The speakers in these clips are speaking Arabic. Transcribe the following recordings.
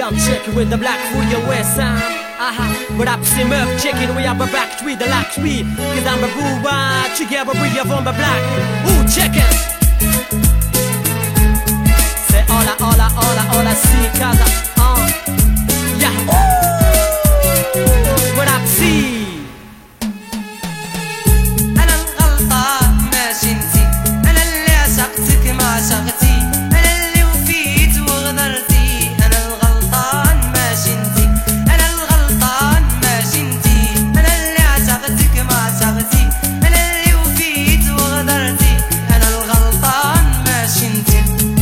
I'm checking with the black for your west sound. But up see meuf checking we have a back with the lack speed. Cause I'm a boo together we have on the black. Ooh checking. Say hola see casa. Yeah. But up see. أنا الغلطة ماشي انتي، أنا اللي عشقتك ما عشقتي، أنا اللي وفيت وغدرتي. أنا الغلطان ماشي انتي، أنا الغلطان ماشي انتي، أنا اللي عشقتك ما عشقتي، أنا اللي وفيت وغدرتي. أنا الغلطان ماشي انتي.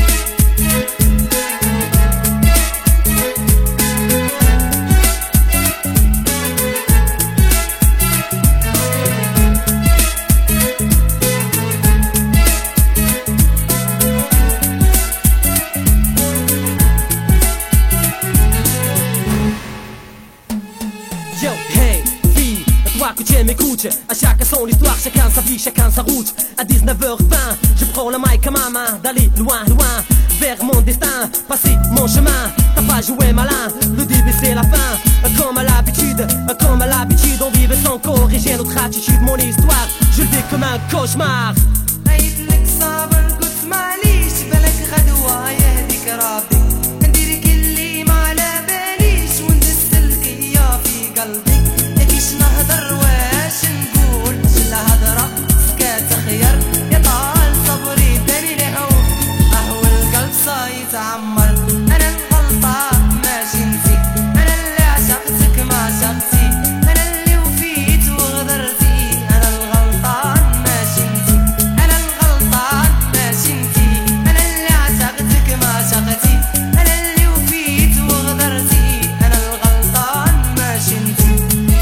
Yo, hey, fille, toi que tu m'écoutes. À chacun son histoire, chacun sa vie, chacun sa route. À 19h20, je prends la mic à ma main, d'aller loin, loin, vers mon destin, passer mon chemin. T'as pas joué malin, le début c'est la fin. Comme à l'habitude, on vivait sans corriger notre attitude. Mon histoire, je le vis comme un cauchemar. قايتلك صابر قلت معليش، بالك غدوة يهديك ربي، نديرك اللي ما على باليش وندسلك يا في قلبي. مكيش نهضر واش نقول، جل هضرة سكات خير، يا طال صبري داني نعود، أهو القلب صايت عمر. أنا الغلطة ماشي انتي، أنا اللي عشقتك ما عشقتي، أنا اللي وفيت وغدرتي. أنا الغلطان ماشي انتي، أنا الغلطان ماشي انتي، أنا اللي عشقتك ما عشقتي، أنا اللي وفيت وغدرتي. أنا الغلطان ماشي انتي.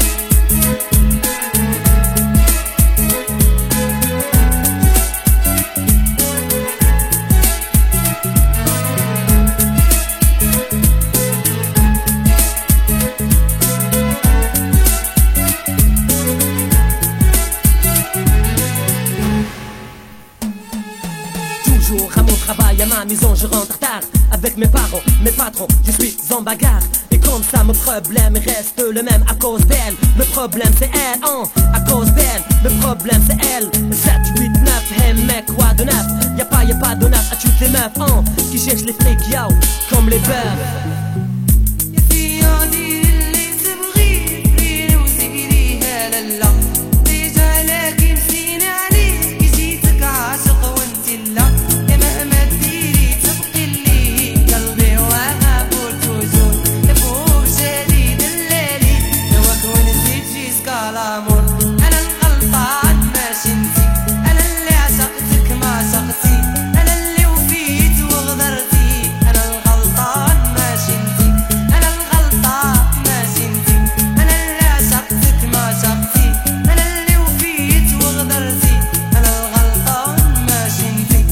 Toujours à mon travail, à ma maison, je rentre tard. Avec mes parents, mes patrons, je suis en bagarre. Et comme ça, mon problème reste le même à cause d'elle. Le problème c'est elle, à cause d'elle. Le problème c'est elle. 7, 8, 9, hey mec, quoi de neuf? Y'a pas de neuf à toutes les meufs, qui cherchent les frics, yo, comme les bœufs. يا فيا ديري اللي تبغي، فريني وزيديها لالا، ديجا لكن نسيني عليك، كي جيتك عاشق وانتي لا. يا مهما ديري تبقي لي قلبي واقف وتوجور، يا فوق جديد الليلي نواك ونزيد جيسكا لامور. أنا الغلطان ماشي انتي، أنا اللي عشقتك ما عشقتي، أنا اللي وفيت وغدرتي. أنا الغلطان ماشي انتي، أنا الغلطان ماشي انتي، أنا اللي عشقتك ما عشقتي، أنا اللي وفيت وغدرتي. أنا الغلطان ماشي انتي.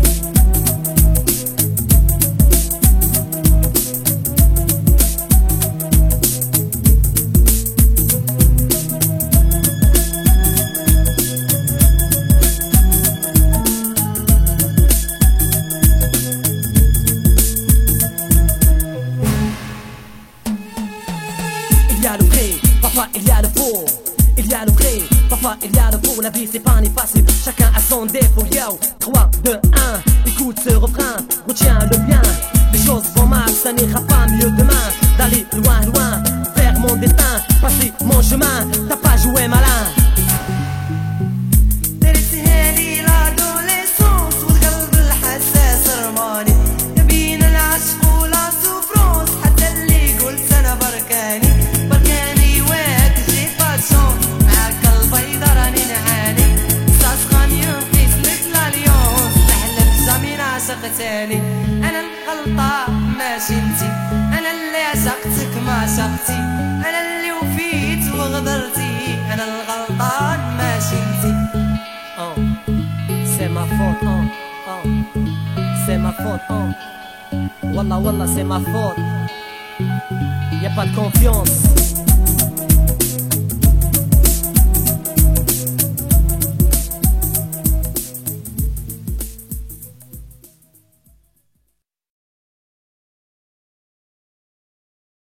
Il y a le vrai, parfois il y a le faux. Il y a le vrai, parfois il y a le faux. La vie c'est pas ni facile, chacun a son défaut. Yo, 3, 2, 1, écoute ce refrain, retiens le bien. Les choses vont mal, ça n'ira pas mieux demain. D'aller loin, loin, vers mon destin, passer mon chemin. T'as pas joué malin. درتها لي لادوليسونس والقلب الحساس رماني، بين العشق ولا سوفرونس، حتى اللي قلت انا بركاني واك جيت باتشون، معاك البيضة راني نعاني، ساسخاني نقيس لك لاليونس، نحلف جامي نعشق تاني. انا الغلطة ماشي انتي، انا اللي عشقتك ما عشقتي، انا اللي وفيت وغدرتي. انا الغلطان ماشي انتي. C'est ma faute, c'est ma faute, Wallah, wallah, c'est ma faute. Y'a pas de confiance.